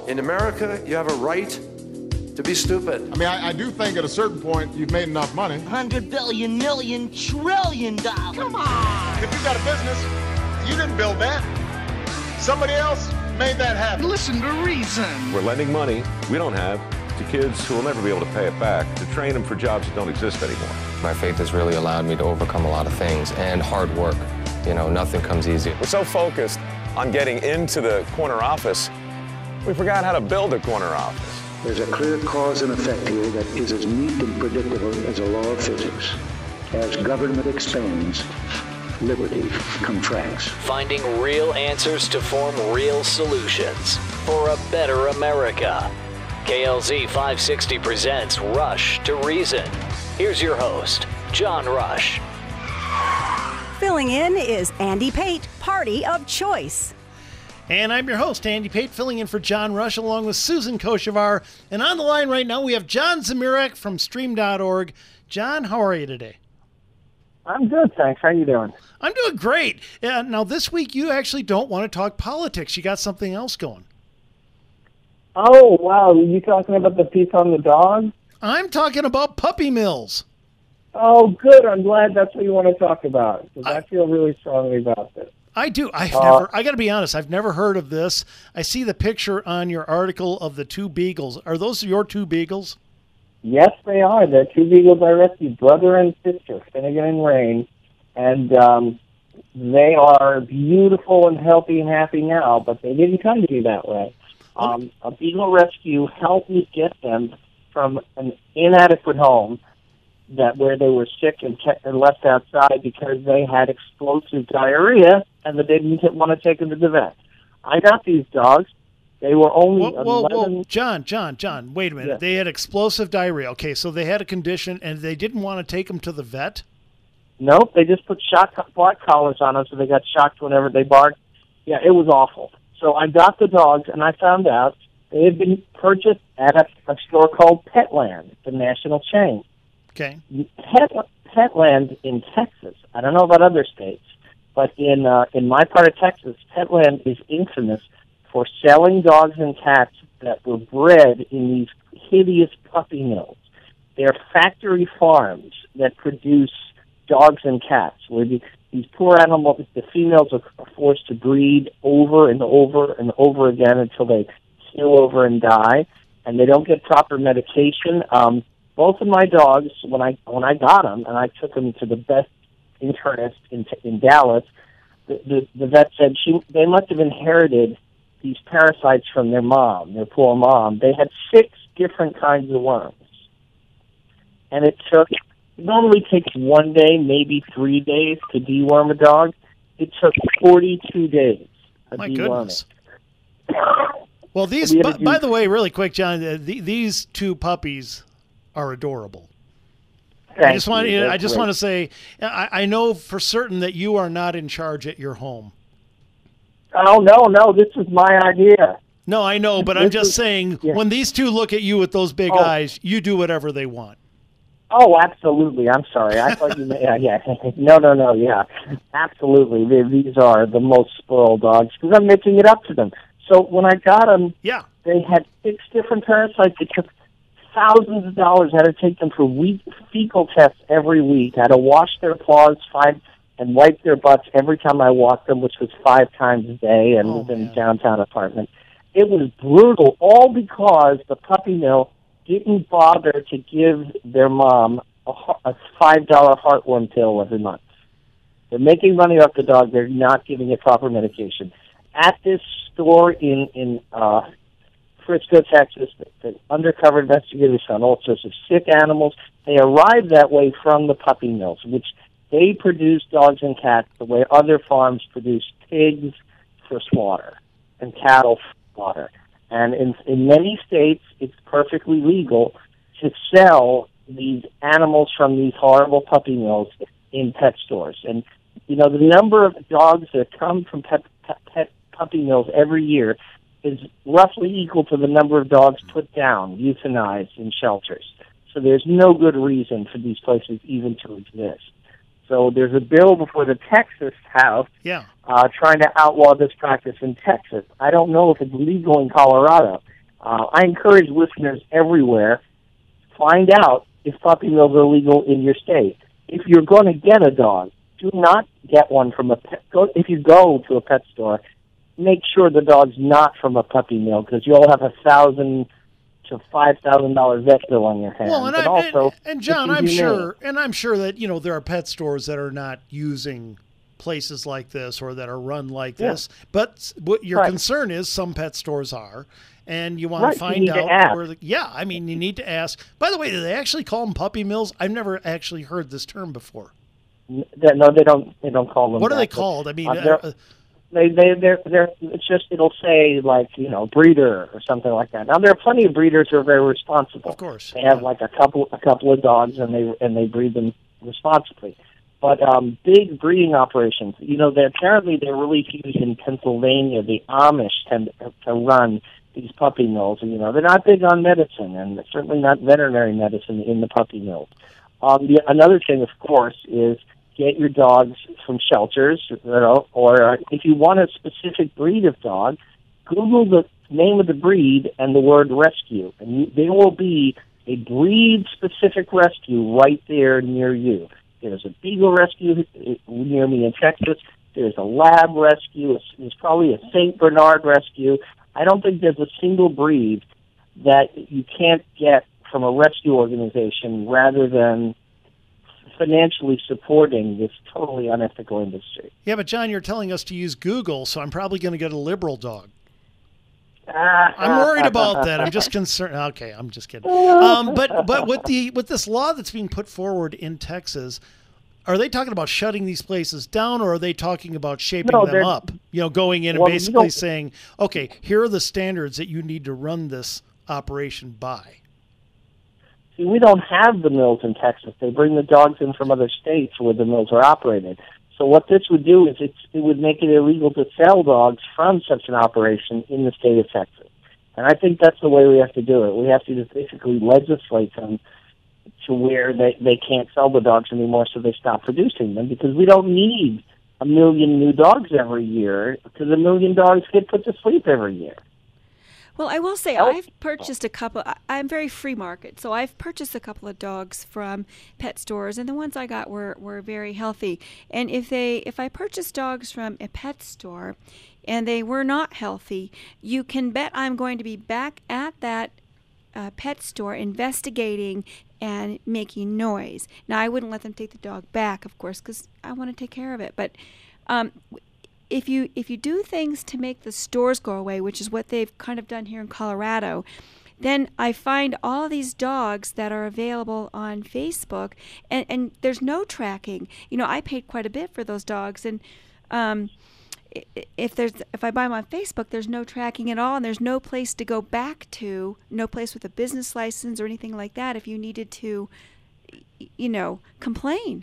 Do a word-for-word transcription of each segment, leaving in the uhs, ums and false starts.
In America, you have a right to be stupid. I mean, I, I do think at a certain point you've made enough money. Hundred billion, million, trillion dollars. Come on! If you got a business, you didn't build that. Somebody else made that happen. Listen to reason. We're lending money we don't have to kids who will never be able to pay it back to train them for jobs that don't exist anymore. My faith has really allowed me to overcome a lot of things, and hard work. You know, nothing comes easy. We're so focused on getting into the corner office, we forgot how to build a corner office. There's a clear cause and effect here that is as neat and predictable as a law of physics. As government expands, liberty contracts. Finding real answers to form real solutions for a better America. K L Z five sixty presents Rush to Reason. Here's your host, John Rush. Filling in is Andy Pate, Party of Choice. And I'm your host, Andy Pate, filling in for John Rush along with Susan Kochevar. And on the line right now, we have John Zmirak from stream dot org. John, how are you today? I'm good, thanks. How you doing? I'm doing great. Uh, now, this week, you actually don't want to talk politics. You got something else going. Oh, wow. Are you talking about the piece on the dog? I'm talking about puppy mills. Oh, good. I'm glad that's what you want to talk about, because I, I feel really strongly about this. I do. I've uh, never, I got to be honest, I've never heard of this. I see the picture on your article of the two beagles. Are those your two beagles? Yes, they are. They're two beagles I rescued, brother and sister, Finnegan and Rain. And um, they are beautiful and healthy and happy now, but they didn't come to me that way. Um, a beagle rescue helped me get them from an inadequate home that where they were sick and, kept, and left outside because they had explosive diarrhea and they didn't want to take them to the vet. I got these dogs. They were only whoa, whoa, eleven... whoa. John, John, John, wait a minute. Yes. They had explosive diarrhea. Okay, so they had a condition and they didn't want to take them to the vet? Nope, they just put shock block collars on them so they got shocked whenever they barked. Yeah, it was awful. So I got the dogs, and I found out they had been purchased at a, a store called Petland, the national chain. Okay. Pet, Petland in Texas, I don't know about other states, but in uh, in my part of Texas, Petland is infamous for selling dogs and cats that were bred in these hideous puppy mills. They're factory farms that produce dogs and cats, where the, these poor animals, the females are forced to breed over and over and over again until they keel over and die, and they don't get proper medication. Um, both of my dogs, when I when I got them, and I took them to the best internist in in Dallas, the, the, the vet said she they must have inherited these parasites from their mom, their poor mom. They had six different kinds of worms, and it took. It normally takes one day, maybe three days to deworm a dog. It took forty-two days of My deworming. goodness. Well, these, by, by the way, really quick, John, uh, the, these two puppies are adorable. Thank I just want, you. I just want to say, I, I know for certain that you are not in charge at your home. Oh, no, no, this was my idea. No, I know, but This I'm just is- saying, yeah. when these two look at you with those big Oh. eyes, you do whatever they want. Oh, absolutely. I'm sorry. I thought you meant, yeah, yeah. No, no, no, yeah. Absolutely. They, these are the most spoiled dogs because I'm making it up to them. So when I got them, yeah. they had six different parasites. It took thousands of dollars. I had to take them for week, fecal tests every week. I had to wash their paws five and wipe their butts every time I walked them, which was five times a day and Oh, was in man. a downtown apartment. It was brutal, all because the puppy mill didn't bother to give their mom a, a five dollar heartworm pill every month. They're making money off the dog. They're not giving it proper medication. At this store in, in uh, Frisco, Texas, the, the undercover investigators found all sorts of sick animals. They arrived that way from the puppy mills, which they produce dogs and cats the way other farms produce pigs for slaughter and cattle for slaughter. And in, in many states, it's perfectly legal to sell these animals from these horrible puppy mills in pet stores. And, you know, the number of dogs that come from pet, pet, pet puppy mills every year is roughly equal to the number of dogs put down, euthanized in shelters. So there's no good reason for these places even to exist. So there's a bill before the Texas House Yeah. uh, trying to outlaw this practice in Texas. I don't know if it's legal in Colorado. Uh, I encourage listeners everywhere, find out if puppy mills are legal in your state. If you're going to get a dog, do not get one from a pet. Go, if you go to a pet store, make sure the dog's not from a puppy mill, because you'll have a thousand to five thousand dollar vet bill on your hands. Well, and, but I, also, and, and John, it's I'm inhumane. sure, and I'm sure that you know there are pet stores that are not using places like this or that are run like Yeah. this. But what your Right. concern is, some pet stores are, and you want Right, to you find need to out ask. where. The, yeah, I mean, you need to ask. By the way, do they actually call them puppy mills? I've never actually heard this term before. N- No, they don't. They don't call them. What are that, they but, called? I mean, uh, uh, they're- uh, They they they're they're it's just it'll say like you know breeder or something like that. Now there are plenty of breeders who are very responsible. of course. They have like a couple a couple of dogs and they and they breed them responsibly. But um, big breeding operations, you know, they apparently they're really huge in Pennsylvania. The Amish tend to, to run these puppy mills, and you know they're not big on medicine, and certainly not veterinary medicine in the puppy mills. Um, the, another thing, of course, is get your dogs from shelters, you know, or uh, if you want a specific breed of dog, Google the name of the breed and the word rescue, and you, there will be a breed-specific rescue right there near you. There's a Beagle rescue near me in Texas. There's a Lab rescue. There's probably a Saint Bernard rescue. I don't think there's a single breed that you can't get from a rescue organization rather than financially supporting this totally unethical industry. Yeah, but John, you're telling us to use Google, so I'm probably going to get a liberal dog. Ah, I'm worried about that. I'm just concerned. Okay, I'm just kidding. Um, but but with the with this law that's being put forward in Texas, are they talking about shutting these places down, or are they talking about shaping No, them they're- up? You know, going in and Well, you basically don't- saying, okay, here are the standards that you need to run this operation by. See, we don't have the mills in Texas. They bring the dogs in from other states where the mills are operated. So what this would do is it's, it would make it illegal to sell dogs from such an operation in the state of Texas. And I think that's the way we have to do it. We have to just basically legislate them to where they, they can't sell the dogs anymore, so they stop producing them, because we don't need a million new dogs every year, because a million dogs get put to sleep every year. Well, I will say I've purchased a couple. I- I'm very free market, so I've purchased a couple of dogs from pet stores, and the ones I got were, were very healthy. And if they if I purchase dogs from a pet store and they were not healthy, you can bet I'm going to be back at that uh, pet store investigating and making noise. Now, I wouldn't let them take the dog back, of course, because I want to take care of it. But um, if you if you do things to make the stores go away, which is what they've kind of done here in Colorado, then I find all these dogs that are available on Facebook, and, and there's no tracking. You know, I paid quite a bit for those dogs, and um, i- if there's if I buy them on Facebook, there's no tracking at all, and there's no place to go back to, no place with a business license or anything like that if you needed to, y- you know, complain.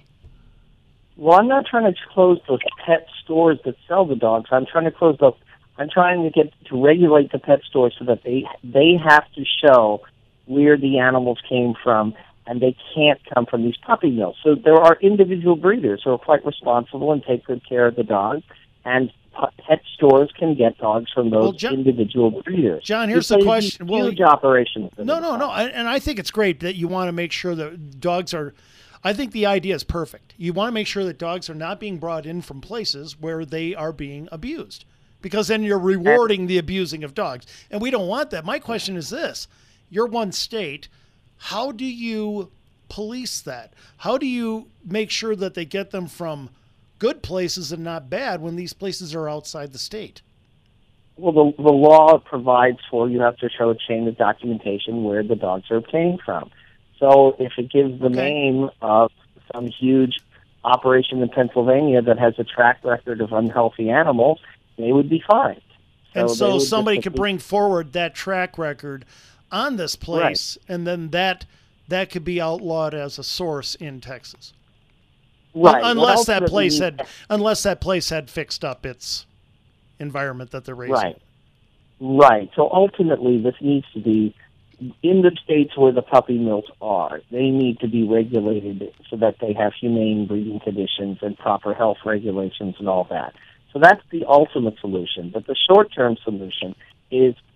Well, I'm not trying to close those pet stores that sell the dogs. I'm trying to close those. I'm trying to get to regulate the pet stores so that they they have to show where the animals came from, and they can't come from these puppy mills. So there are individual breeders who are quite responsible and take good care of the dogs, and pu- pet stores can get dogs from those Well, John- individual breeders. John, here's There's the these question. Well, Huge operations. that No, are no, no. I, and I think it's great that you want to make sure that dogs are. I think the idea is perfect. You want to make sure that dogs are not being brought in from places where they are being abused, because then you're rewarding the abusing of dogs. And we don't want that. My question is this. You're one state. How do you police that? How do you make sure that they get them from good places and not bad when these places are outside the state? Well, the, the law provides for you have to show a chain of documentation where the dogs are obtained from. So if it gives the Okay. name of some huge operation in Pennsylvania that has a track record of unhealthy animals, they would be fined. And they so would somebody just- could bring forward that track record on this place, and then that that could be outlawed as a source in Texas. Right. Un- What unless that ultimately place needs- had unless that place had fixed up its environment that they're raising. Right. Right. So ultimately, this needs to be in the states where the puppy mills are. They need to be regulated so that they have humane breeding conditions and proper health regulations and all that. So that's the ultimate solution. But the short-term solution is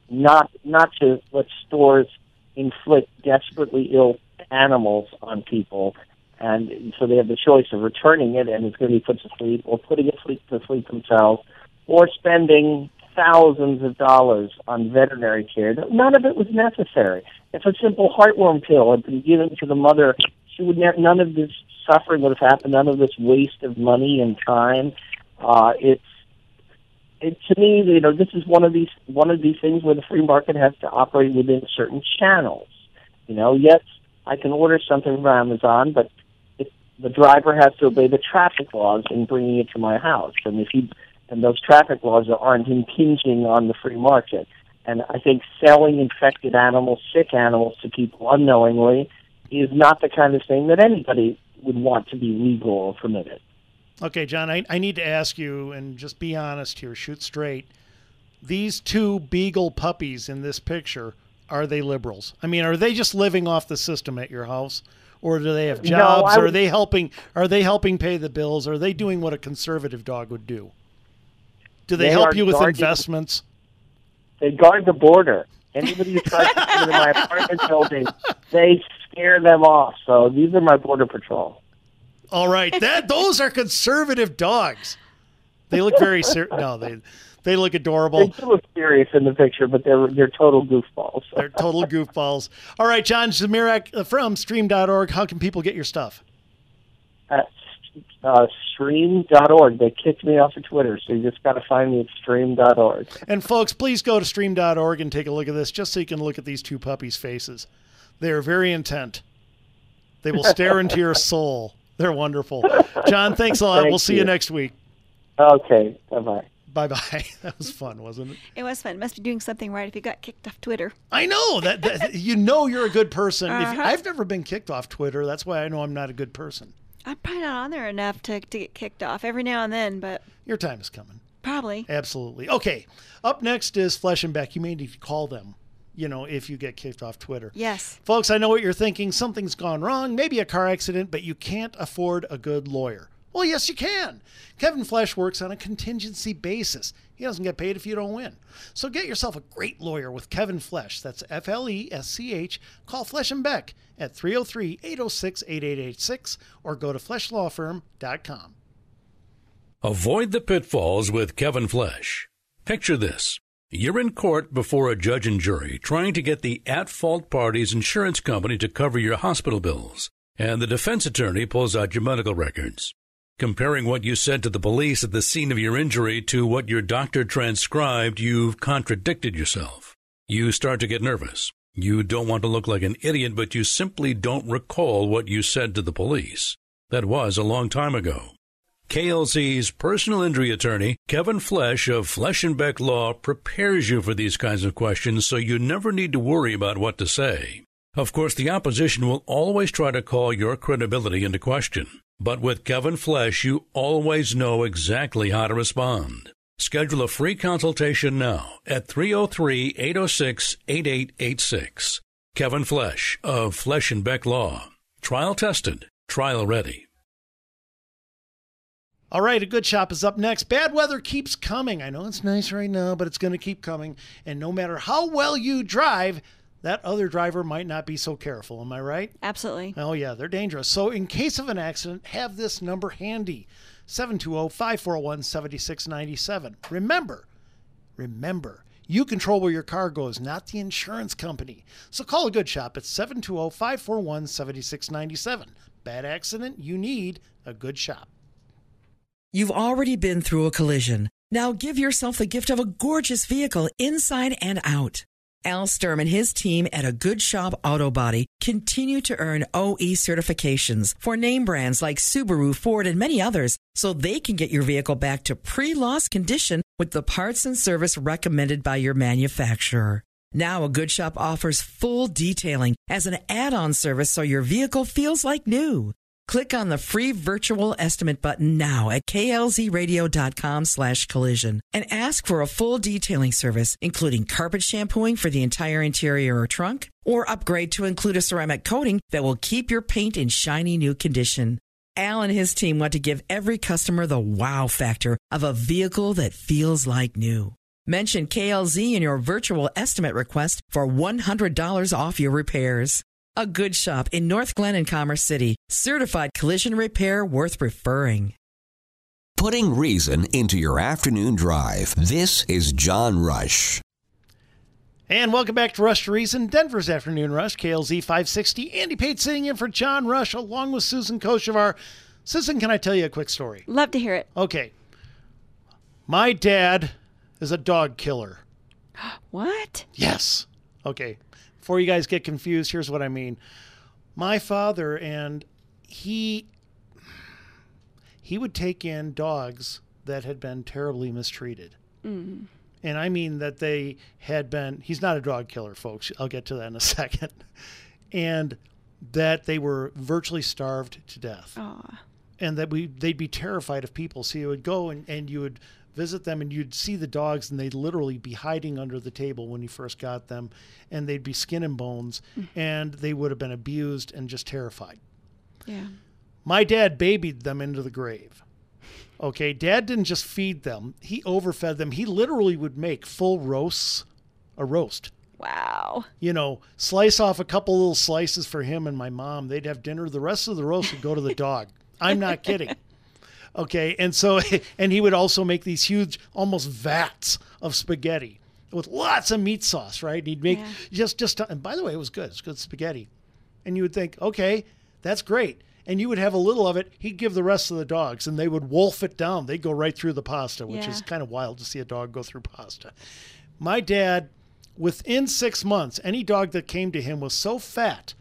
not not to let stores inflict desperately ill animals on people, and so they have the choice of returning it and it's going to be put to sleep, or putting it sleep to sleep themselves, or spending thousands of dollars on veterinary care. None of it was necessary. If a simple heartworm pill had been given to the mother, she would ne- none of this suffering would have happened. None of this waste of money and time. Uh, it's it, to me, you know, this is one of these one of these things where the free market has to operate within certain channels. You know, yes, I can order something from Amazon, but if the driver has to obey the traffic laws in bringing it to my house, and if he and those traffic laws aren't impinging on the free market. And I think selling infected animals, sick animals to people unknowingly is not the kind of thing that anybody would want to be legal or permitted. Okay, John, I, I need to ask you, and just be honest here, shoot straight. These two beagle puppies in this picture, are they liberals? I mean, are they just living off the system at your house? Or do they have jobs? No, or are they helping are they helping pay the bills? Are they doing what a conservative dog would do? Do they, they help you with guarding, investments? They guard the border. Anybody who tries to come into my apartment building, they scare them off. So these are my border patrol. All right, that those are conservative dogs. They look very ser- no, they they look adorable. They do look serious in the picture, but they're they're total goofballs. They're total goofballs. All right, John Zmirak from stream dot org. How can people get your stuff? At uh, stream dot org. They kicked me off of Twitter, so you just got to find me at stream dot org. And folks, please go to stream dot org and take a look at this, just so you can look at these two puppies' faces. They are very intent. They will stare into your soul. They're wonderful. John, thanks a lot. Thank we'll see you. you next week. Okay. Bye-bye. Bye-bye. That was fun, wasn't it? It was fun. Must be doing something right if you got kicked off Twitter. I know. that, that You know you're a good person. Uh-huh. If, I've never been kicked off Twitter. That's why I know I'm not a good person. I'm probably not on there enough to, to get kicked off every now and then, but... Your time is coming. Probably. Absolutely. Okay. Up next is Flesh and Beck. You may need to call them, you know, if you get kicked off Twitter. Yes. Folks, I know what you're thinking. Something's gone wrong, maybe a car accident, but you can't afford a good lawyer. Well, yes, you can. Kevin Flesh works on a contingency basis. He doesn't get paid if you don't win. So get yourself a great lawyer with Kevin Flesh. That's F L E S C H. Call Flesh and Beck at three oh three, eight oh six, eight eight eight six or go to flesh law firm dot com. Avoid the pitfalls with Kevin Flesh. Picture this. You're in court before a judge and jury trying to get the at-fault party's insurance company to cover your hospital bills, and the defense attorney pulls out your medical records. Comparing what you said to the police at the scene of your injury to what your doctor transcribed, you've contradicted yourself. You start to get nervous. You don't want to look like an idiot, but you simply don't recall what you said to the police. That was a long time ago. K L Z's personal injury attorney, Kevin Flesh of Flesh and Beck Law, prepares you for these kinds of questions so you never need to worry about what to say. Of course, the opposition will always try to call your credibility into question. But with Kevin Flesh, you always know exactly how to respond. Schedule a free consultation now at three oh three, eight oh six, eight eight eight six. Kevin Flesh of Flesh and Beck Law. Trial tested, trial ready. All right, a good shop is up next. Bad weather keeps coming. I know it's nice right now, but it's going to keep coming. And no matter how well you drive, that other driver might not be so careful. Am I right? Absolutely. Oh, yeah, they're dangerous. So in case of an accident, have this number handy, seven two zero, five four one, seven six nine seven. Remember, remember, you control where your car goes, not the insurance company. So call a good shop at seven two zero, five four one, seven six nine seven. Bad accident, you need a good shop. You've already been through a collision. Now give yourself the gift of a gorgeous vehicle inside and out. Al Sturm and his team at A Good Shop Auto Body continue to earn O E certifications for name brands like Subaru, Ford, and many others, so they can get your vehicle back to pre-loss condition with the parts and service recommended by your manufacturer. Now A Good Shop offers full detailing as an add-on service so your vehicle feels like new. Click on the free virtual estimate button now at klzradio.com slash collision and ask for a full detailing service, including carpet shampooing for the entire interior or trunk, or upgrade to include a ceramic coating that will keep your paint in shiny new condition. Al and his team want to give every customer the wow factor of a vehicle that feels like new. Mention K L Z in your virtual estimate request for one hundred dollars off your repairs. A Good Shop in North Glen and Commerce City. Certified collision repair worth referring. Putting reason into your afternoon drive. This is John Rush. And welcome back to Rush to Reason, Denver's Afternoon Rush, K L Z five sixty. Andy Pate sitting in for John Rush along with Susan Kochevar. Susan, can I tell you a quick story? Love to hear it. Okay. My dad is a dog killer. What? Yes. Okay. Before you guys get confused, here's what I mean. My father, and he he would take in dogs that had been terribly mistreated. Mm-hmm. And I mean that they had been, he's not a dog killer, folks. I'll get to that in a second. And that they were virtually starved to death. Aw. And that we they'd be terrified of people. So you would go and, and you would visit them and you'd see the dogs and they'd literally be hiding under the table when you first got them. And they'd be skin and bones. Mm. And they would have been abused and just terrified. Yeah. My dad babied them into the grave. Okay, Dad didn't just feed them. He overfed them. He literally would make full roasts, a roast. Wow. You know, slice off a couple little slices for him and my mom. They'd have dinner. The rest of the roast would go to the dog. I'm not kidding. Okay, and so, and he would also make these huge, almost vats of spaghetti with lots of meat sauce, right? And he'd make Yeah. just, just, and by the way, it was good. It's good spaghetti. And you would think, okay, that's great. And you would have a little of it. He'd give the rest of the dogs, and they would wolf it down. They'd go right through the pasta, which Yeah. is kind of wild to see a dog go through pasta. My dad, within six months, any dog that came to him was so fat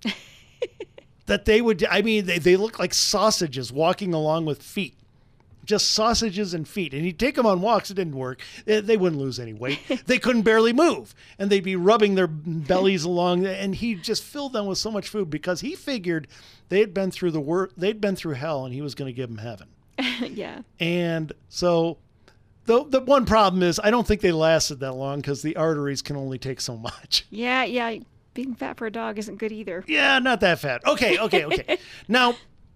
that they would, I mean, they, they look like sausages walking along with feet. Just sausages and feet. And he'd take them on walks. It didn't work. They, they wouldn't lose any weight. They couldn't barely move. And they'd be rubbing their bellies along. And he just filled them with so much food because he figured they had been through the wor- they'd been through hell and he was going to give them heaven. Yeah. And so the, the one problem is I don't think they lasted that long because the arteries can only take so much. Yeah, yeah. Being fat for a dog isn't good either. Yeah, not that fat. Okay, okay, okay. Now,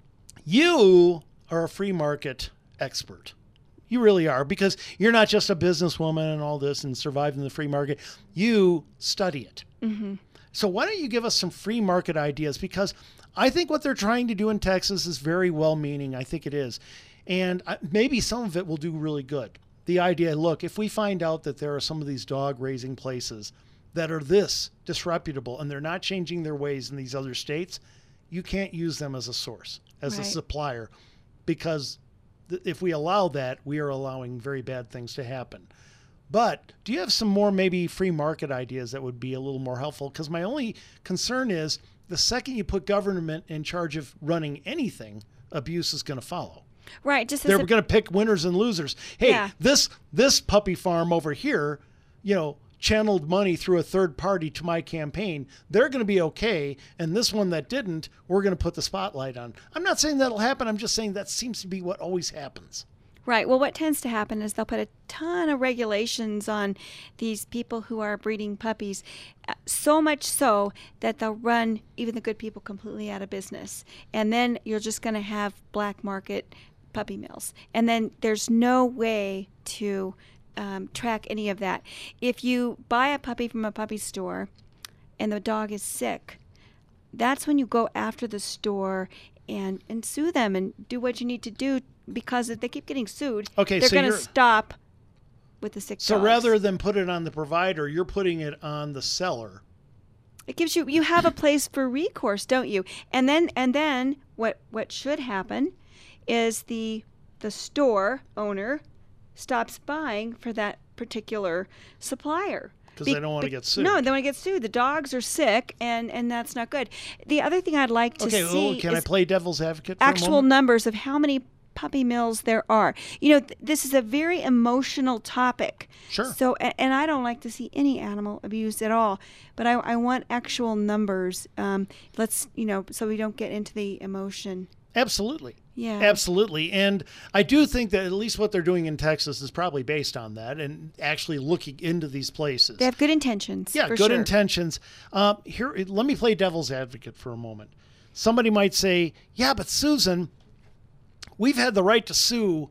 you are a free market expert. You really are, because you're not just a businesswoman and all this and surviving the free market. You study it. Mm-hmm. So why don't you give us some free market ideas? Because I think what they're trying to do in Texas is very well-meaning. I think it is. And maybe some of it will do really good. The idea, look, if we find out that there are some of these dog raising places that are this disreputable and they're not changing their ways in these other states, you can't use them as a source, as Right. a supplier, because th- if we allow that, we are allowing very bad things to happen. But do you have some more maybe free market ideas that would be a little more helpful? Because my only concern is the second you put government in charge of running anything, abuse is going to follow. Right. Just as They're a- going to pick winners and losers. Hey, Yeah. this this puppy farm over here, you know, channeled money through a third party to my campaign. They're going to be okay. And this one that didn't, we're going to put the spotlight on. I'm not saying that'll happen. I'm just saying that seems to be what always happens. Right. Well, what tends to happen is they'll put a ton of regulations on these people who are breeding puppies, uh, so much so that they'll run even the good people completely out of business. And then you're just going to have black market puppy mills. And then there's no way to um, track any of that. If you buy a puppy from a puppy store and the dog is sick, that's when you go after the store and, and sue them and do what you need to do, because if they keep getting sued, Okay, they're so going to you're- stop with the sick So dogs. rather than put it on the provider, you're putting it on the seller. It gives you you have a place for recourse, don't you? And then and then what what should happen is the the store owner stops buying for that particular supplier. Because they don't want to get sued. No, they want to get sued. The dogs are sick, and, and that's not good. The other thing I'd like to Okay, see well, can I is play devil's advocate for a actual moment? numbers of how many puppy mills there are. You know, th- this is a very emotional topic. Sure. So, a- and I don't like to see any animal abused at all, but I, I want actual numbers. Um, let's, you know, so we don't get into the emotion. Absolutely. Yeah. Absolutely. And I do think that at least what they're doing in Texas is probably based on that and actually looking into these places. They have good intentions. Yeah, for good sure. intentions. Um, here, let me play devil's advocate for a moment. Somebody might say, yeah, but Susan, we've had the right to sue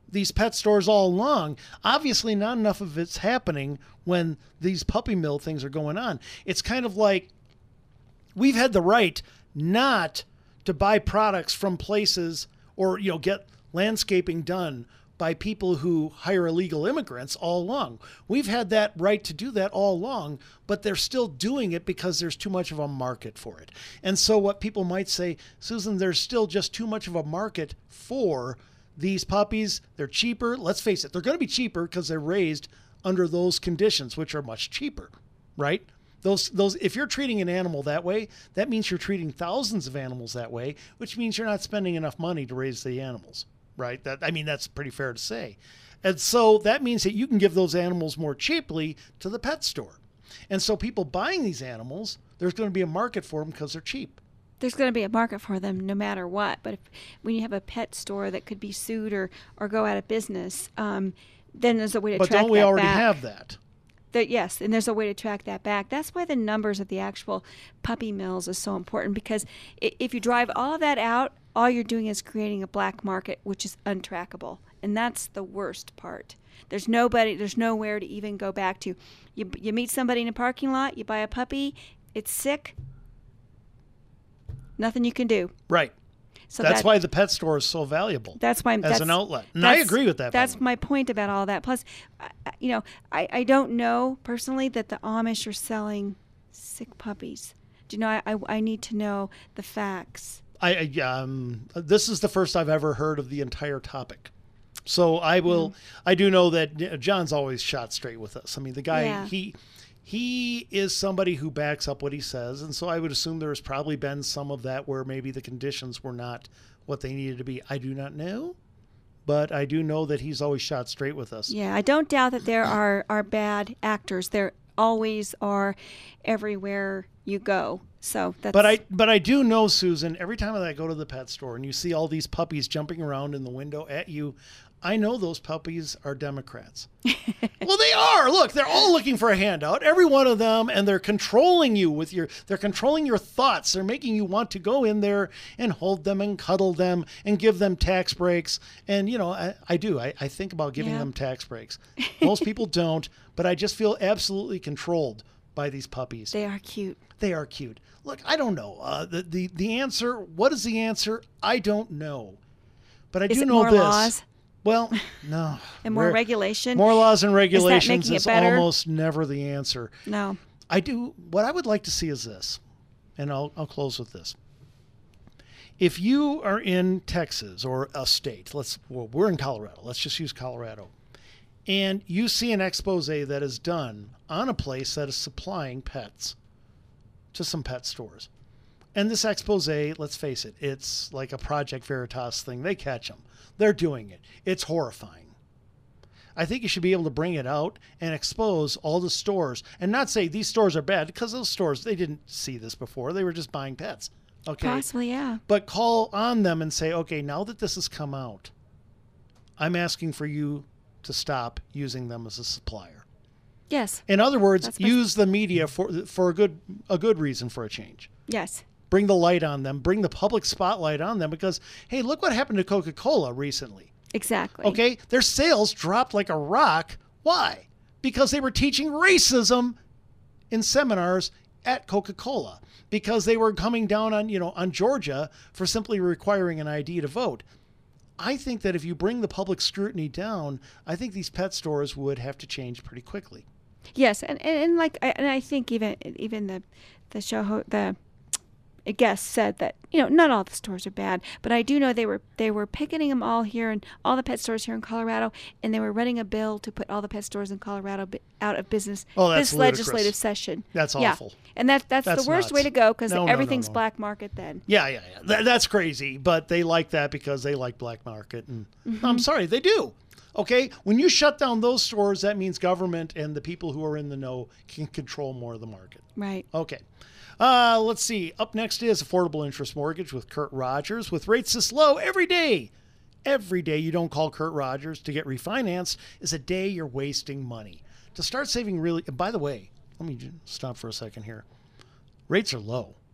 these pet stores all along. Obviously, not enough of it's happening when these puppy mill things are going on. It's kind of like we've had the right not to buy products from places or, you know, get landscaping done by people who hire illegal immigrants all along. We've had that right to do that all along, but they're still doing it because there's too much of a market for it. And so what people might say, Susan, there's still just too much of a market for these puppies. They're cheaper. Let's face it, they're going to be cheaper because they're raised under those conditions, which are much cheaper, right? Those, those, if you're treating an animal that way, that means you're treating thousands of animals that way, which means you're not spending enough money to raise the animals. Right? That I mean, that's pretty fair to say. And so that means that you can give those animals more cheaply to the pet store. And so people buying these animals, there's going to be a market for them because they're cheap. There's going to be a market for them no matter what. But if, when you have a pet store that could be sued or, or go out of business, um, then there's a way to but track that back. But don't we already have that? That, yes, and there's a way to track that back. That's why the numbers of the actual puppy mills is so important, because if you drive all of that out, all you're doing is creating a black market, which is untrackable. And that's the worst part. There's nobody, there's nowhere to even go back to. You, you meet somebody in a parking lot, you buy a puppy, it's sick, nothing you can do. Right. So that's that, why the pet store is so valuable. That's why as that's, an outlet, and I agree with that. That's my point about all that. Plus, you know, I, I don't know personally that the Amish are selling sick puppies. Do you know? I I, I need to know the facts. I um this is the first I've ever heard of the entire topic, so I will. Mm. I do know that John's always shot straight with us. I mean, the guy yeah. he. He is somebody who backs up what he says, and so I would assume there's probably been some of that where maybe the conditions were not what they needed to be. I do not know, but I do know that he's always shot straight with us. Yeah, I don't doubt that there are, are bad actors. There always are everywhere you go. So that's... But I but I do know, Susan, every time I go to the pet store and you see all these puppies jumping around in the window at you, I know those puppies are Democrats. Well, they are. Look, they're all looking for a handout, every one of them, and they're controlling you with your, they're controlling your thoughts. They're making you want to go in there and hold them and cuddle them and give them tax breaks. And, you know, I, I do. I, I think about giving yeah. them tax breaks. Most people don't, but I just feel absolutely controlled by these puppies. They are cute. They are cute. Look, I don't know. Uh, the, the, the answer, what is the answer? I don't know. But I is do it know more this. Laws? Well, no. And more regulation? More laws and regulations is, is almost never the answer. No. I do. What I would like to see is this, and I'll, I'll close with this. If you are in Texas or a state, let's, well, we're in Colorado. Let's just use Colorado. And you see an expose that is done on a place that is supplying pets to some pet stores. And this expose, let's face it, it's like a Project Veritas thing. They catch them. They're doing it. It's horrifying. I think you should be able to bring it out and expose all the stores and not say these stores are bad, because those stores, they didn't see this before. They were just buying pets. Okay. Possibly, yeah. But call on them and say, okay, now that this has come out, I'm asking for you to stop using them as a supplier. Yes. In other words, That's use the media for for a good a good reason for a change. Yes. Bring the light on them. Bring the public spotlight on them, because, hey, look what happened to Coca-Cola recently. Exactly. Okay? Their sales dropped like a rock. Why? Because they were teaching racism in seminars at Coca-Cola, because they were coming down on, you know, on Georgia for simply requiring an I D to vote. I think that if you bring the public scrutiny down, I think these pet stores would have to change pretty quickly. Yes, and and, and like I, and I think even even the the show ho- the guest said that, you know, not all the stores are bad, but I do know they were they were picketing them all here and all the pet stores here in Colorado, and they were running a bill to put all the pet stores in Colorado out of business oh, that's this ludicrous. legislative session. That's yeah. awful. And that that's, that's the worst nuts. way to go, because no, everything's no, no, no. black market then. Yeah, yeah, yeah. That, that's crazy, but they like that because they like black market, and mm-hmm. I'm sorry, they do. Okay, when you shut down those stores, that means government and the people who are in the know can control more of the market. Right. Okay. Uh, let's see. Up next is Affordable Interest Mortgage with Kurt Rogers. With rates this low every day, every day you don't call Kurt Rogers to get refinanced is a day you're wasting money. To start saving really, by the way, let me just stop for a second here. Rates are low.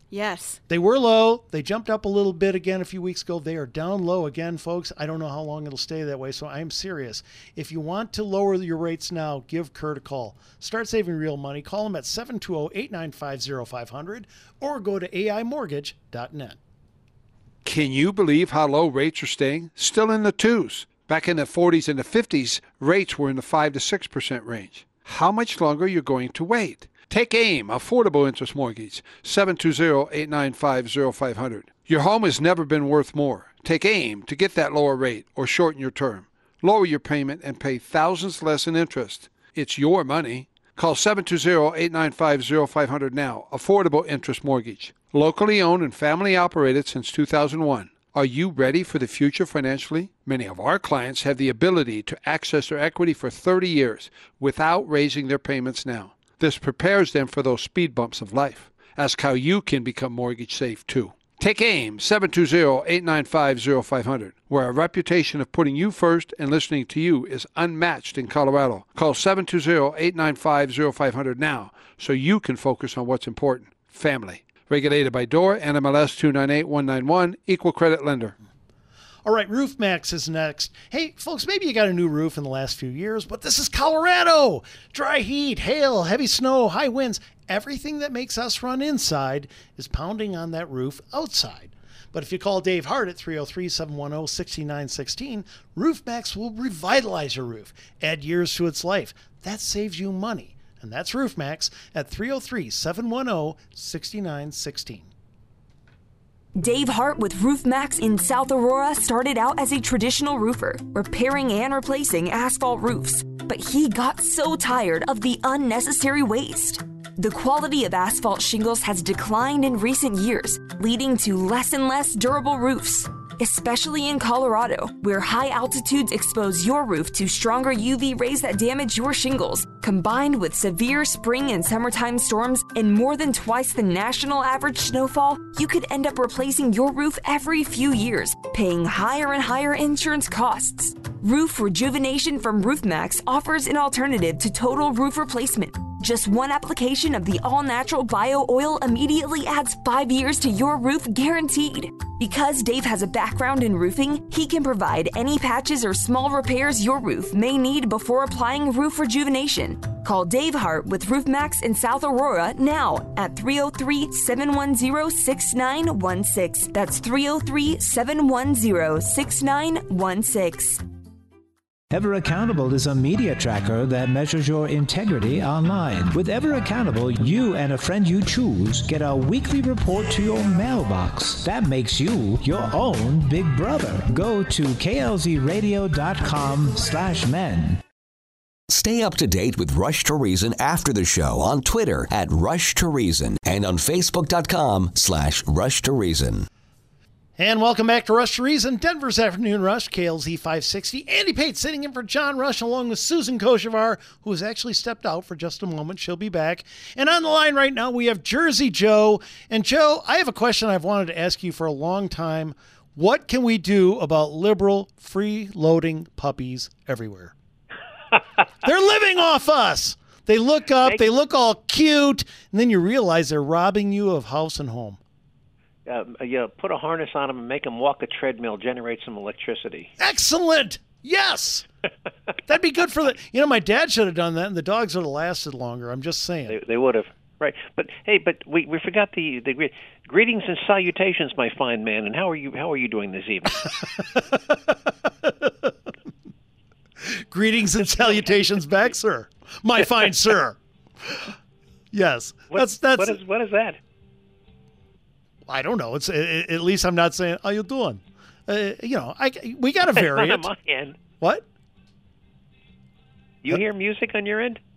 Yes. They were low. They jumped up a little bit again a few weeks ago. They are down low again, folks. I don't know how long it'll stay that way, so I'm serious. If you want to lower your rates now, give Kurt a call. Start saving real money. Call him at seven two zero, eight nine five, zero five zero zero or go to A I mortgage dot net. Can you believe how low rates are staying? Still in the twos. Back in the forties and the fifties, rates were in the five to six percent range. How much longer are you going to wait? Take AIM, Affordable Interest Mortgage, seven two zero, eight nine five, zero five zero zero. Your home has never been worth more. Take AIM to get that lower rate or shorten your term. Lower your payment and pay thousands less in interest. It's your money. Call seven two zero, eight nine five, zero five zero zero now. Affordable Interest Mortgage. Locally owned and family operated since two thousand one. Are you ready for the future financially? Many of our clients have the ability to access their equity for thirty years without raising their payments now. This prepares them for those speed bumps of life. Ask how you can become mortgage safe too. Take AIM, seven two zero, eight nine five, zero five zero zero, where our reputation of putting you first and listening to you is unmatched in Colorado. Call seven two zero, eight nine five, zero five zero zero now so you can focus on what's important, family. Regulated by D O R, N M L S two nine eight one nine one, Equal Credit Lender. All right, Roof Max is next. Hey, folks, maybe you got a new roof in the last few years, but this is Colorado. Dry heat, hail, heavy snow, high winds. Everything that makes us run inside is pounding on that roof outside. But if you call Dave Hart at three oh three, seven one zero, six nine one six, Roof Max will revitalize your roof, add years to its life. That saves you money. And that's Roof Max at three oh three, seven one zero, six nine one six. Dave Hart with Roof Max in South Aurora started out as a traditional roofer, repairing and replacing asphalt roofs. But he got so tired of the unnecessary waste. The quality of asphalt shingles has declined in recent years, leading to less and less durable roofs. Especially in Colorado, where high altitudes expose your roof to stronger U V rays that damage your shingles, combined with severe spring and summertime storms and more than twice the national average snowfall, you could end up replacing your roof every few years, paying higher and higher insurance costs. Roof Rejuvenation from Roof Max offers an alternative to total roof replacement. Just one application of the all-natural bio oil immediately adds five years to your roof guaranteed. Because Dave has a background in roofing, he can provide any patches or small repairs your roof may need before applying Roof Rejuvenation. Call Dave Hart with Roof Max in South Aurora now at three oh three, seven one zero, six nine one six. That's three oh three, seven one zero, six nine one six. Ever Accountable is a media tracker that measures your integrity online. With Ever Accountable, you and a friend you choose get a weekly report to your mailbox. That makes you your own big brother. Go to K L Z radio dot com slash men. Stay up to date with Rush to Reason after the show on Twitter at Rush to Reason and on Facebook dot com slash Rush to Reason. And welcome back to Rush to Reason, Denver's Afternoon Rush, K L Z five sixty. Andy Pate sitting in for John Rush along with Susan Kochevar, who has actually stepped out for just a moment. She'll be back. And on the line right now, we have Jersey Joe. And Joe, I have a question I've wanted to ask you for a long time. What can we do about liberal, free-loading puppies everywhere? They're living off us. They look up, they look all cute, and then you realize they're robbing you of house and home. Uh, you put a harness on them and make them walk a treadmill, generate some electricity. Excellent. Yes. That'd be good for the, you know, my dad should have done that and the dogs would have lasted longer. I'm just saying. They, they would have. Right. But hey, but we, we forgot the, the greetings and salutations, my fine man. And how are you, how are you doing this evening? Greetings and salutations back, sir. My fine sir. Yes. What, that's, that's, what is, what is that? I don't know. It's at least I'm not saying how you doing. Uh, you know, I we got to vary it. On my end. What? You hear music on your end,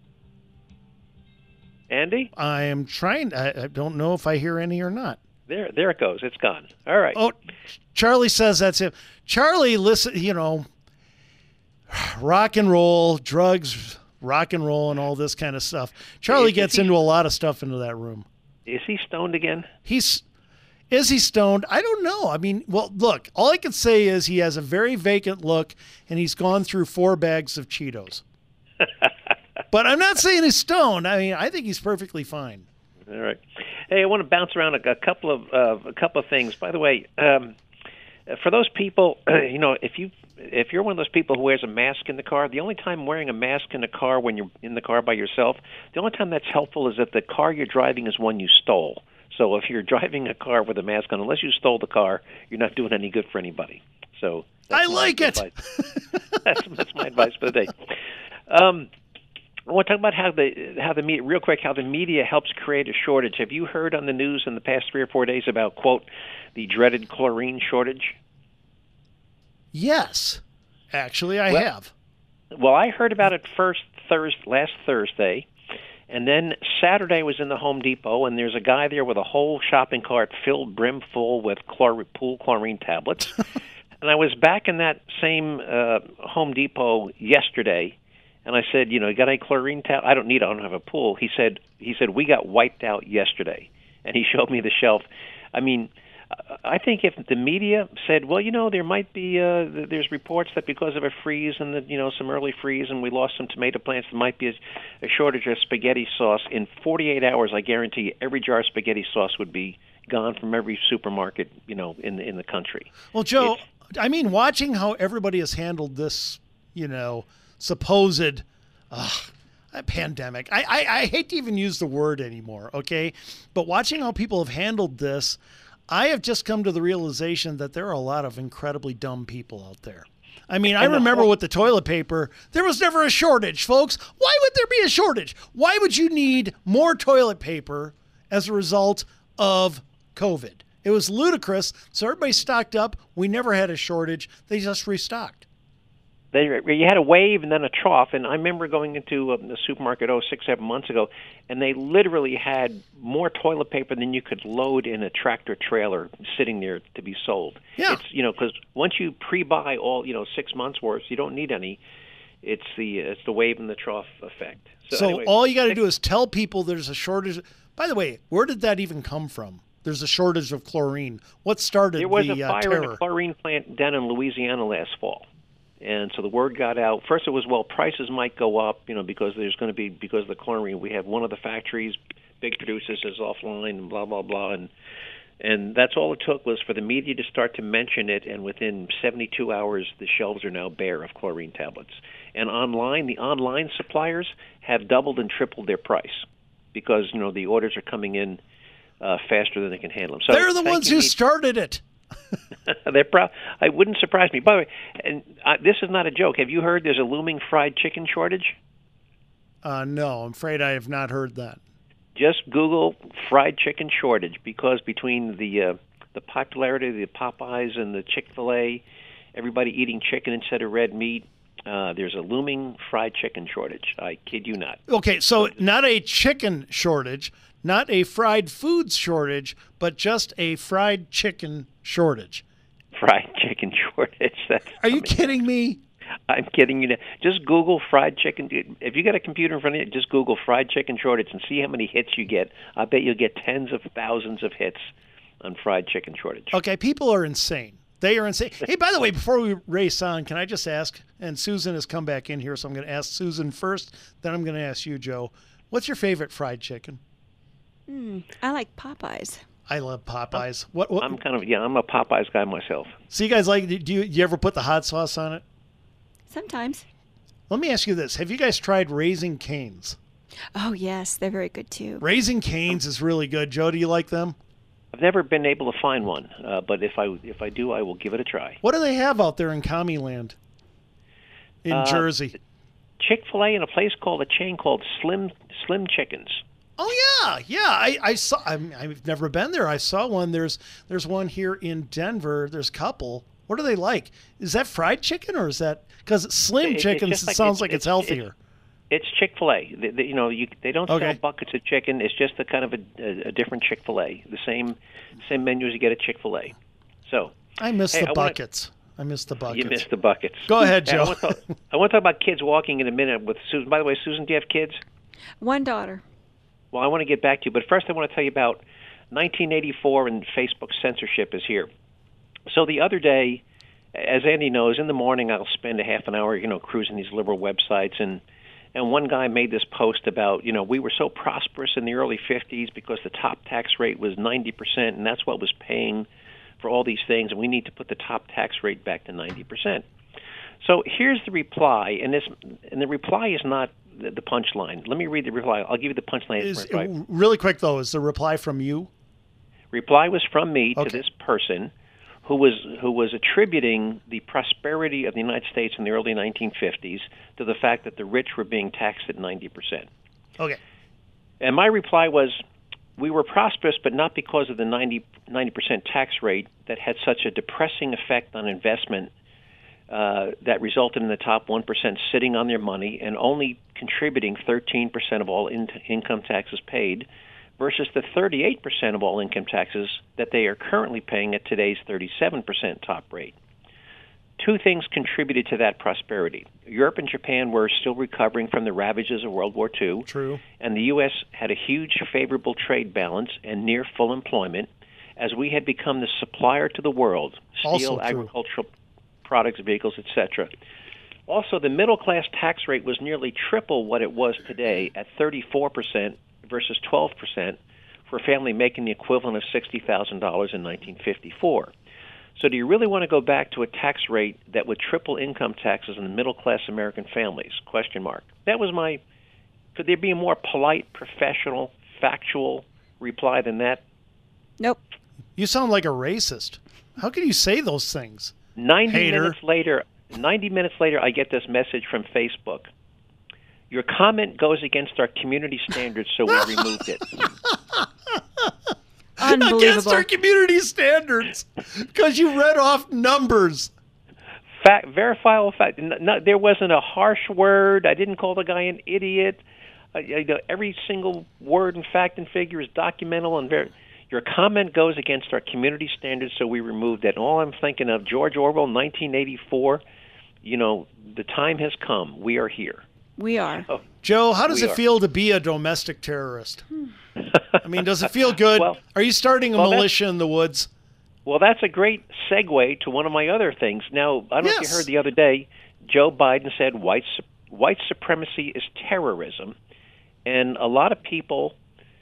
Andy? I am trying. I, I don't know if I hear any or not. There, there it goes. It's gone. All right. Oh, Charlie says that's it. Charlie, listen. You know, rock and roll, drugs, rock and roll, and all this kind of stuff. Charlie is, gets is he, into a lot of stuff into that room. Is he stoned again? He's. Is he stoned? I don't know. I mean, well, look, all I can say is he has a very vacant look, and he's gone through four bags of Cheetos. But I'm not saying he's stoned. I mean, I think he's perfectly fine. All right. Hey, I want to bounce around a, a couple of uh, a couple of things. By the way, um, for those people, you know, if you if you're one of those people who wears a mask in the car, the only time wearing a mask in the car when you're in the car by yourself, the only time that's helpful is if the car you're driving is one you stole. So if you're driving a car with a mask on, unless you stole the car, you're not doing any good for anybody. So I like it. that's, that's my advice for the day. Um, I want to talk about how the how the media, real quick, how the media helps create a shortage. Have you heard on the news in the past three or four days about, quote, the dreaded chlorine shortage? Yes, actually, I well, have. Well, I heard about it first Thursday, last Thursday, and then Saturday was in the Home Depot, and there's a guy there with a whole shopping cart filled brim full with chlor- pool chlorine tablets. And I was back in that same uh, Home Depot yesterday, and I said, you know, you got any chlorine tab? I don't need it. I don't have a pool. He said, he said, we got wiped out yesterday. And he showed me the shelf. I mean, I think if the media said, well, you know, there might be, uh, there's reports that because of a freeze and, the, you know, some early freeze and we lost some tomato plants, there might be a, a shortage of spaghetti sauce. In forty-eight hours, I guarantee you, every jar of spaghetti sauce would be gone from every supermarket, you know, in the, in the country. Well, Joe, it's, I mean, watching how everybody has handled this, you know, supposed uh, pandemic. I, I, I hate to even use the word anymore, okay? But watching how people have handled this, I have just come to the realization that there are a lot of incredibly dumb people out there. I mean, I remember with the toilet paper, there was never a shortage, folks. Why would there be a shortage? Why would you need more toilet paper as a result of COVID? It was ludicrous, so everybody stocked up. We never had a shortage. They just restocked. They, you had a wave and then a trough, and I remember going into um, the supermarket oh six, seven months ago, and they literally had more toilet paper than you could load in a tractor trailer sitting there to be sold. Yeah. It's, you know, because once you pre-buy all, you know, six months worth, you don't need any. It's the it's the wave and the trough effect. So, so anyway, all you got to do is tell people there's a shortage. By the way, where did that even come from? There's a shortage of chlorine. What started there was the a uh, fire terror? in a chlorine plant down in Louisiana last fall. And so the word got out. First, it was, well, prices might go up, you know, because there's going to be, because of the chlorine. We have one of the factories, big producers, is offline, and blah, blah, blah. And and that's all it took was for the media to start to mention it, and within seventy-two hours, the shelves are now bare of chlorine tablets. And online, the online suppliers have doubled and tripled their price because, you know, the orders are coming in uh, faster than they can handle them. So they're the ones who me- started it. They're proud. I wouldn't surprise me. By the way, and uh, this is not a joke. Have you heard there's a looming fried chicken shortage? Uh, no, I'm afraid I have not heard that. Just Google fried chicken shortage, because between the uh, the popularity of the Popeyes and the Chick-fil-A, everybody eating chicken instead of red meat, uh, there's a looming fried chicken shortage. I kid you not. Okay, so not a chicken shortage, not a fried foods shortage, but just a fried chicken shortage. Fried chicken shortage. That's Are you kidding me? I'm kidding you. Just Google fried chicken. If you got a computer in front of you, just Google fried chicken shortage and see how many hits you get. I bet you'll get tens of thousands of hits on fried chicken shortage. Okay, people are insane. They are insane. Hey, by the way, before we race on, can I just ask, and Susan has come back in here, so I'm going to ask Susan first, then I'm going to ask you, Joe. What's your favorite fried chicken? Mm, I like Popeyes. I love Popeyes. What, what? I'm kind of, yeah, I'm a Popeyes guy myself. So you guys like, do you, do you ever put the hot sauce on it? Sometimes. Let me ask you this. Have you guys tried Raising Cane's? Oh, yes. They're very good, too. Raising Cane's is really good. Joe, do you like them? I've never been able to find one, uh, but if I if I do, I will give it a try. What do they have out there in Commie Land in uh, Jersey? Chick-fil-A and a place called, a chain called Slim Slim Chickens. Oh, yeah. Yeah, I, I saw, I'm, I've never been there. I saw one. There's there's one here in Denver. There's a couple. What are they like? Is that fried chicken or is that, because Slim It- Chickens, it's it just sounds it's, like it's, it's healthier. It's, it's Chick-fil-A. They, they, you know, you, they don't Okay. sell buckets of chicken. It's just a kind of a, a, a different Chick-fil-A. The same same menu as you get at Chick-fil-A. So I miss hey, the I wanna- buckets. I miss the buckets. You missed the buckets. Go ahead, Hey, Joe. I want, to talk, I want to talk about kids walking in a minute with Susan. By the way, Susan, do you have kids? One daughter. Well, I want to get back to you, but first I want to tell you about nineteen eighty-four and Facebook censorship is here. So the other day, as Andy knows, in the morning I'll spend a half an hour, you know, cruising these liberal websites, and And one guy made this post about, you know, we were so prosperous in the early fifties because the top tax rate was ninety percent, and that's what was paying for all these things, and we need to put the top tax rate back to ninety percent. So here's the reply, and this, and the reply is not the, the punchline. Let me read the reply. I'll give you the punchline. Is, right. Really quick, though, is the reply from you? Reply was from me okay. to this person who was who was attributing the prosperity of the United States in the early nineteen fifties to the fact that the rich were being taxed at ninety percent. Okay. And my reply was, we were prosperous, but not because of the ninety percent tax rate that had such a depressing effect on investment uh, that resulted in the top one percent sitting on their money and only contributing thirteen percent of all in- income taxes paid, versus the thirty-eight percent of all income taxes that they are currently paying at today's thirty-seven percent top rate. Two things contributed to that prosperity. Europe and Japan were still recovering from the ravages of World War Two. True. And the U S had a huge favorable trade balance and near full employment, as we had become the supplier to the world, steel, agricultural products, vehicles, et cetera. Also, the middle-class tax rate was nearly triple what it was today at thirty-four percent versus twelve percent for a family making the equivalent of sixty thousand dollars in nineteen fifty-four. So do you really want to go back to a tax rate that would triple income taxes in the middle-class American families? Question mark. That was my, could there be a more polite, professional, factual reply than that? Nope. You sound like a racist. How can you say those things? ninety Hater. minutes later, ninety minutes later, I get this message from Facebook. Your comment goes against our community standards, so we removed it. Unbelievable. Against our community standards, because you read off numbers. Fact, verifiable fact. No, no, there wasn't a harsh word. I didn't call the guy an idiot. Uh, you know, every single word and fact and figure is documental and ver- Your comment goes against our community standards, so we removed it. And all I'm thinking of, George Orwell, nineteen eighty-four. You know, the time has come. We are here. We are. Oh, Joe, how does we it are. feel to be a domestic terrorist? I mean, does it feel good? Well, are you starting a well, militia in the woods? Well, that's a great segue to one of my other things. Now, I don't know if Yes. you heard the other day, Joe Biden said white su- white supremacy is terrorism. And a lot of people,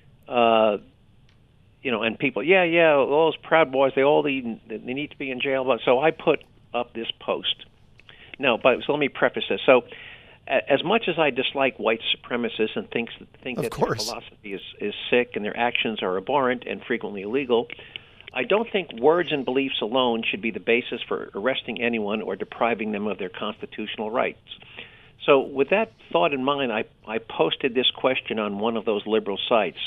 uh, you know, and people, yeah, yeah, all those Proud Boys, they all need, they need to be in jail. But so I put up this post. No, but so let me preface this. So, a- as much as I dislike white supremacists and thinks think Of that course. their philosophy is, is sick and their actions are abhorrent and frequently illegal, I don't think words and beliefs alone should be the basis for arresting anyone or depriving them of their constitutional rights. So with that thought in mind, I, I posted this question on one of those liberal sites.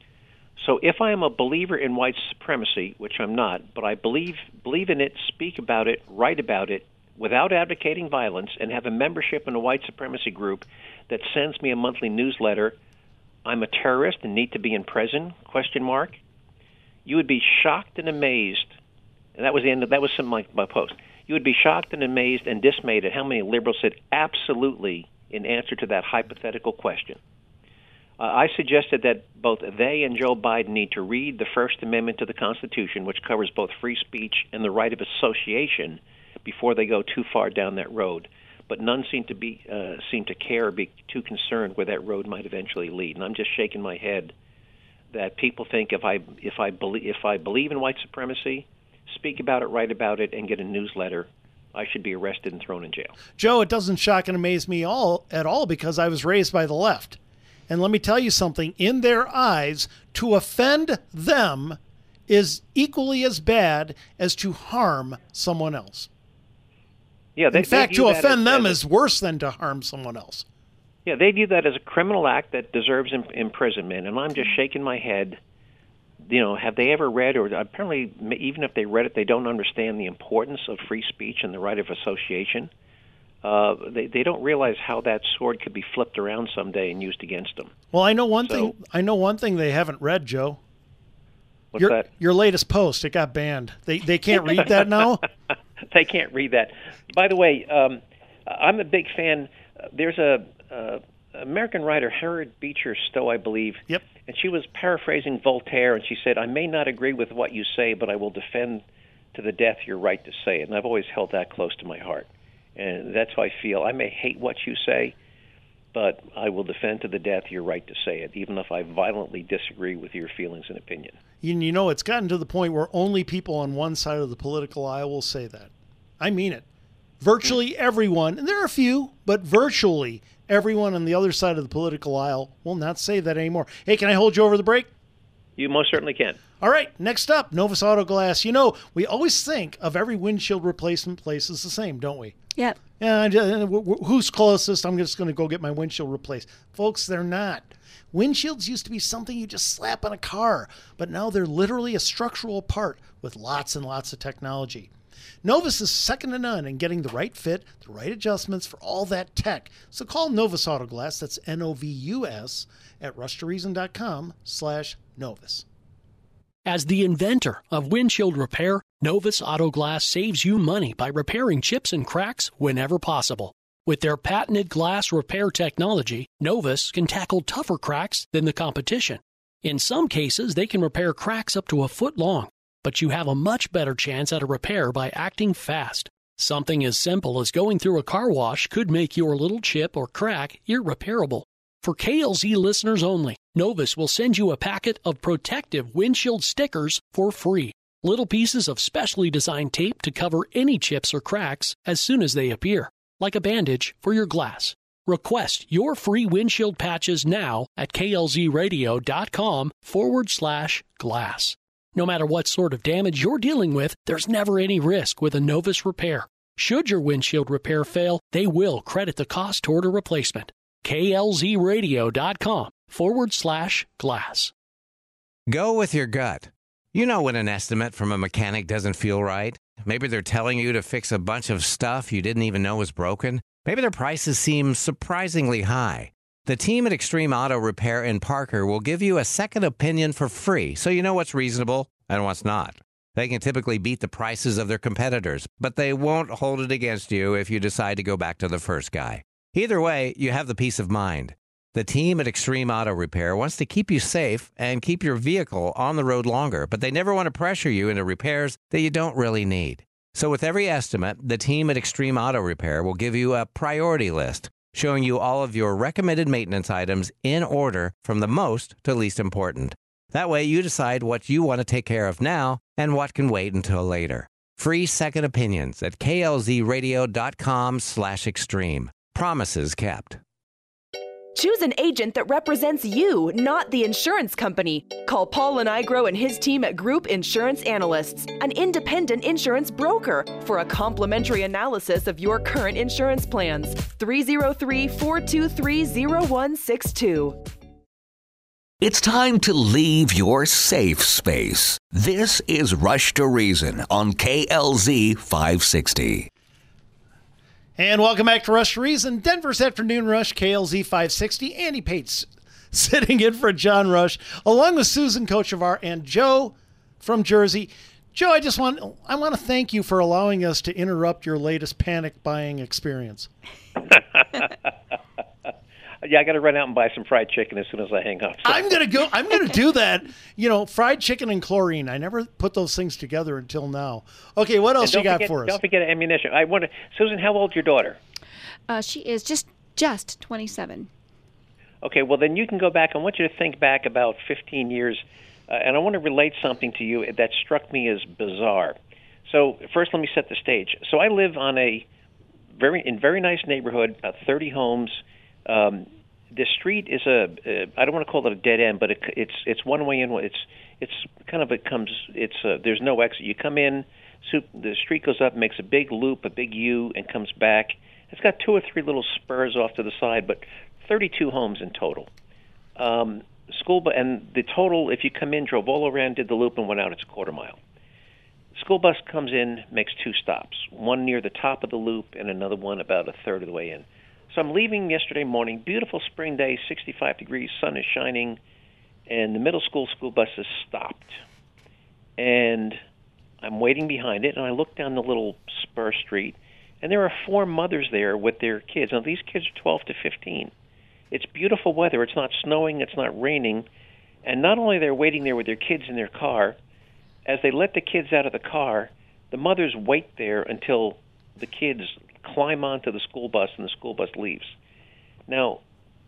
So if I am a believer in white supremacy, which I'm not, but I believe believe in it, speak about it, write about it, without advocating violence, and have a membership in a white supremacy group that sends me a monthly newsletter, I'm a terrorist and need to be in prison, question mark. You would be shocked and amazed, and that was the end of, that was some like my post. You would be shocked and amazed and dismayed at how many liberals said absolutely in answer to that hypothetical question. Uh, I suggested that both they and Joe Biden need to read the First Amendment to the Constitution, which covers both free speech and the right of association, before they go too far down that road. But none seem to be uh, seem to care or be too concerned where that road might eventually lead. And I'm just shaking my head that people think if I if I believe if I believe in white supremacy, speak about it, write about it, and get a newsletter, I should be arrested and thrown in jail. Joe, it doesn't shock and amaze me all at all because I was raised by the left. And let me tell you something, in their eyes, to offend them is equally as bad as to harm someone else. Yeah, they, in fact, they to view that offend as, them as is worse than to harm someone else. Yeah, they view that as a criminal act that deserves im- imprisonment, and I'm just shaking my head. You know, have they ever read, or apparently even if they read it, they don't understand the importance of free speech and the right of association. Uh, they they don't realize how that sword could be flipped around someday and used against them. Well, I know one So- thing. I know one thing they haven't read, Joe. What's your, that? Your latest post. It got banned. They they can't read that now. They can't read that. By the way, um, I'm a big fan. There's a uh, American writer, Harriet Beecher Stowe, I believe. Yep. And she was paraphrasing Voltaire, and she said, "I may not agree with what you say, but I will defend to the death your right to say it." And I've always held that close to my heart. And that's how I feel. I may hate what you say, but I will defend to the death your right to say it, even if I violently disagree with your feelings and opinion. You, you know, it's gotten to the point where only people on one side of the political aisle will say that. I mean it. Virtually everyone, and there are a few, but virtually everyone on the other side of the political aisle will not say that anymore. Hey, can I hold you over the break? You most certainly can. All right, next up, Novus Auto Glass. You know, we always think of every windshield replacement place as the same, don't we? Yep. And uh, who's closest? I'm just going to go get my windshield replaced. Folks, they're not. Windshields used to be something you just slap on a car, but now they're literally a structural part with lots and lots of technology. Novus is second to none in getting the right fit, the right adjustments for all that tech. So call Novus Auto Glass, that's N O V U S, at rush to reason dot com slash Novus. As the inventor of windshield repair, Novus Auto Glass saves you money by repairing chips and cracks whenever possible. With their patented glass repair technology, Novus can tackle tougher cracks than the competition. In some cases, they can repair cracks up to a foot long, but you have a much better chance at a repair by acting fast. Something as simple as going through a car wash could make your little chip or crack irreparable. For K L Z listeners only, Novus will send you a packet of protective windshield stickers for free. Little pieces of specially designed tape to cover any chips or cracks as soon as they appear, like a bandage for your glass. Request your free windshield patches now at klzradio.com forward slash glass. No matter what sort of damage you're dealing with, there's never any risk with a Novus repair. Should your windshield repair fail, they will credit the cost toward a replacement. klzradio.com forward slash glass. Go with your gut. You know when an estimate from a mechanic doesn't feel right. Maybe they're telling you to fix a bunch of stuff you didn't even know was broken. Maybe their prices seem surprisingly high. The team at Extreme Auto Repair in Parker will give you a second opinion for free, so you know what's reasonable and what's not. They can typically beat the prices of their competitors, but they won't hold it against you if you decide to go back to the first guy. Either way, you have the peace of mind. The team at Extreme Auto Repair wants to keep you safe and keep your vehicle on the road longer, but they never want to pressure you into repairs that you don't really need. So with every estimate, the team at Extreme Auto Repair will give you a priority list, showing you all of your recommended maintenance items in order from the most to least important. That way, you decide what you want to take care of now and what can wait until later. Free second opinions at klzradio.com slash extreme. Promises kept. Choose an agent that represents you, not the insurance company. Call Paul Lenigro and his team at Group Insurance Analysts, an independent insurance broker, for a complimentary analysis of your current insurance plans. three oh three, four two three, oh one six two. It's time to leave your safe space. This is Rush to Reason on K L Z five sixty. And welcome back to Rush to Reason, Denver's Afternoon Rush, K L Z five sixty. Andy Pates sitting in for John Rush, along with Susan Kochevar and Joe from Jersey. Joe, I just want I want to thank you for allowing us to interrupt your latest panic buying experience. Yeah, I got to run out and buy some fried chicken as soon as I hang up. So. I'm gonna go. I'm gonna do that. You know, fried chicken and chlorine. I never put those things together until now. Okay, what else you got forget, for us? Don't forget ammunition. I wonder, Susan, how old's your daughter? Uh, she is just just twenty-seven. Okay, well then you can go back. I want you to think back about fifteen years, uh, and I want to relate something to you that struck me as bizarre. So first, let me set the stage. So I live on a very in very nice neighborhood, about thirty homes. Um, the street is a, uh, I don't want to call it a dead end, but it, it's it's one way in. It's it's kind of it comes. It's uh, there's no exit. You come in, so the street goes up, makes a big loop, a big U, and comes back. It's got two or three little spurs off to the side, but thirty-two homes in total. Um, school, bu- and the total, if you come in, drove all around, did the loop, and went out, it's a quarter mile. School bus comes in, makes two stops, one near the top of the loop, and another one about a third of the way in. So I'm leaving yesterday morning, beautiful spring day, sixty-five degrees, sun is shining, and the middle school school bus has stopped. And I'm waiting behind it, and I look down the little spur street, and there are four mothers there with their kids. Now, these kids are twelve to fifteen. It's beautiful weather. It's not snowing. It's not raining. And not only they're waiting there with their kids in their car, as they let the kids out of the car, the mothers wait there until the kids climb onto the school bus and the school bus leaves. Now,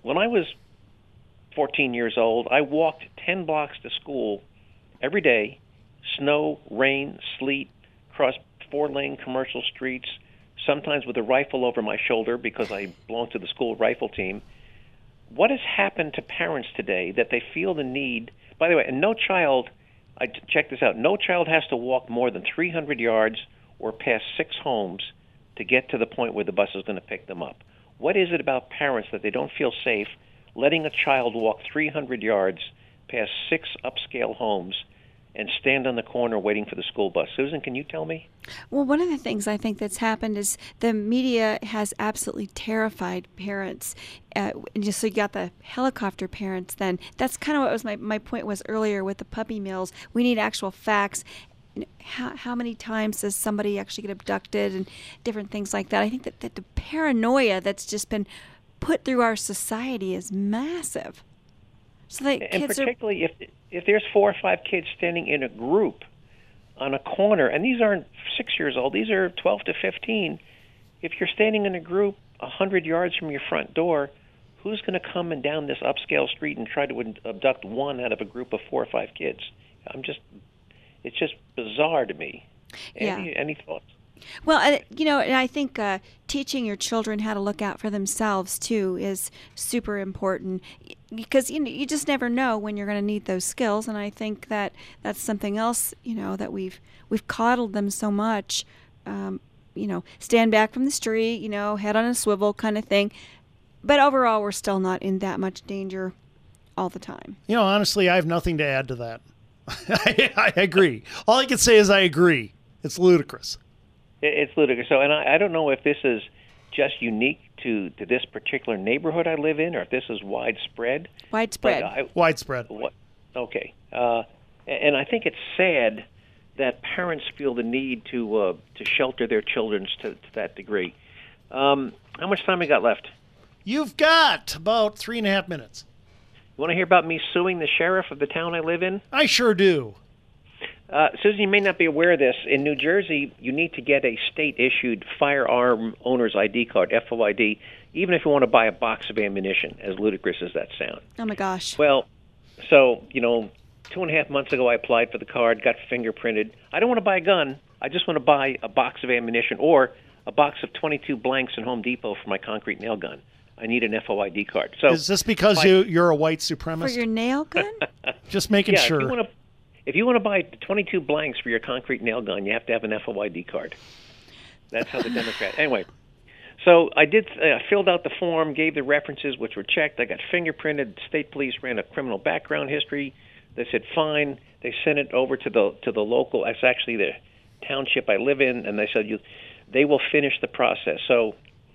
when I was fourteen years old, I walked ten blocks to school every day, snow, rain, sleet, across four-lane commercial streets, sometimes with a rifle over my shoulder because I belonged to the school rifle team. What has happened to parents today that they feel the need? By the way, and no child, I check this out, no child has to walk more than three hundred yards or past six homes to get to the point where the bus is going to pick them up. What is it about parents that they don't feel safe letting a child walk three hundred yards past six upscale homes and stand on the corner waiting for the school bus? Susan, can you tell me? Well, one of the things I think that's happened is the media has absolutely terrified parents. Uh, and just so you got the helicopter parents then. That's kind of what was my, my point was earlier with the puppy mills. We need actual facts. How, how many times does somebody actually get abducted and different things like that? I think that, that the paranoia that's just been put through our society is massive. So that and kids particularly are, if if there's four or five kids standing in a group on a corner, and these aren't six years old, these are twelve to fifteen. If you're standing in a group a hundred yards from your front door, who's going to come and down this upscale street and try to abduct one out of a group of four or five kids? I'm just, it's just bizarre to me. Yeah. Any, any thoughts? Well, uh, you know, and I think uh, teaching your children how to look out for themselves too is super important, because you know you just never know when you're going to need those skills. And I think that that's something else, you know, that we've we've coddled them so much. Um, you know, stand back from the street, you know, head on a swivel kind of thing. But overall, we're still not in that much danger all the time. You know, honestly, I have nothing to add to that. I, I agree. All I can say is I agree. It's ludicrous. It's ludicrous. So, and I, I don't know if this is just unique to, to this particular neighborhood I live in, or if this is widespread. Widespread. I, widespread. What? Okay. Uh, and I think it's sad that parents feel the need to uh, to shelter their children to, to that degree. Um, how much time we got left? You've got about three and a half minutes. You want to hear about me suing the sheriff of the town I live in? I sure do. Uh, Susan, you may not be aware of this. In New Jersey, you need to get a state-issued firearm owner's I D card, F O I D, even if you want to buy a box of ammunition, as ludicrous as that sounds. Oh, my gosh. Well, so, you know, two and a half months ago I applied for the card, got fingerprinted. I don't want to buy a gun. I just want to buy a box of ammunition or a box of twenty-two blanks in Home Depot for my concrete nail gun. I need an F O I D card. So, is this because I, you, you're a white supremacist? For your nail gun? Just making yeah, sure. If you want to If you want to buy twenty-two blanks for your concrete nail gun, you have to have an F O I D card. That's how the Democrat. Anyway, so I did. I uh, filled out the form, gave the references, which were checked. I got fingerprinted. State police ran a criminal background history. They said fine. They sent it over to the to the local. It's actually the township I live in, and they said you, they will finish the process. So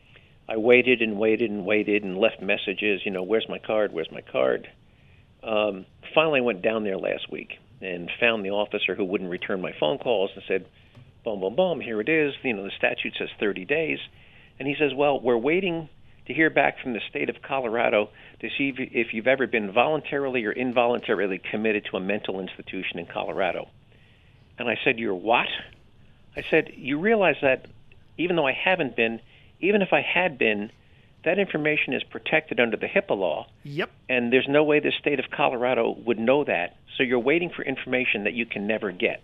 I waited and waited and waited and left messages. You know, where's my card? Where's my card? Um, finally, went down there last week and found the officer who wouldn't return my phone calls and said, boom, boom, boom, here it is. You know, the statute says thirty days. And he says, well, we're waiting to hear back from the state of Colorado to see if, if you've ever been voluntarily or involuntarily committed to a mental institution in Colorado. And I said, you're what? I said, you realize that even though I haven't been, even if I had been, that information is protected under the HIPAA law. Yep. And there's no way the state of Colorado would know that. So you're waiting for information that you can never get.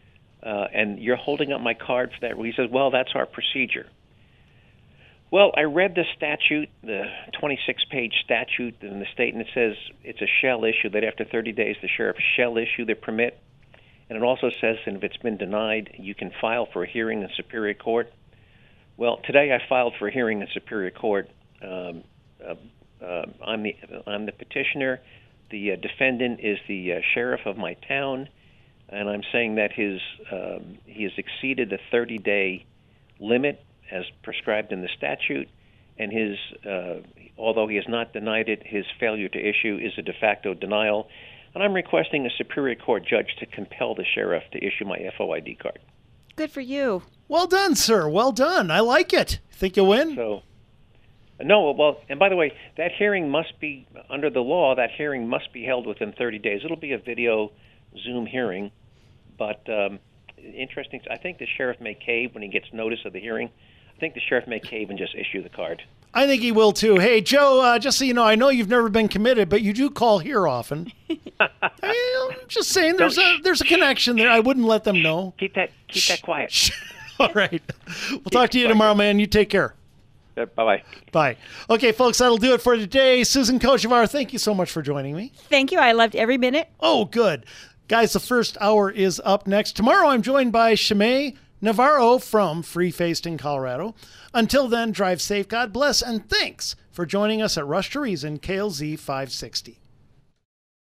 Uh, and you're holding up my card for that. He says, well, that's our procedure. Well, I read the statute, the twenty-six page statute in the state, and it says it's a shall issue, that after thirty days the sheriff shall issue the permit. And it also says that if it's been denied, you can file for a hearing in Superior Court. Well, today I filed for a hearing in Superior Court. Um, uh, uh, I'm the I'm the petitioner. The uh, defendant is the uh, sheriff of my town, and I'm saying that his um, he has exceeded the thirty day limit as prescribed in the statute, and his uh, although he has not denied it, his failure to issue is a de facto denial. And I'm requesting a Superior Court judge to compel the sheriff to issue my F O I D card. Good for you. Well done, sir. Well done. I like it. Think you'll win? So. No, well, and by the way, that hearing must be, under the law, that hearing must be held within thirty days. It'll be a video Zoom hearing, but um, interesting, I think the sheriff may cave when he gets notice of the hearing. I think the sheriff may cave and just issue the card. I think he will too. Hey, Joe, uh, just so you know, I know you've never been committed, but you do call here often. I mean, I'm just saying there's a there's a connection there. I wouldn't let them know. Keep that keep that quiet. All right. We'll talk to you tomorrow, man. You take care. Uh, bye-bye. Bye. Okay, folks, that'll do it for today. Susan Kochevar, thank you so much for joining me. Thank you. I loved every minute. Oh, good. Guys, the first hour is up next. Tomorrow I'm joined by Shimei Navarro from Free Faced in Colorado. Until then, drive safe, God bless, and thanks for joining us at Rush to Reason, K L Z five sixty.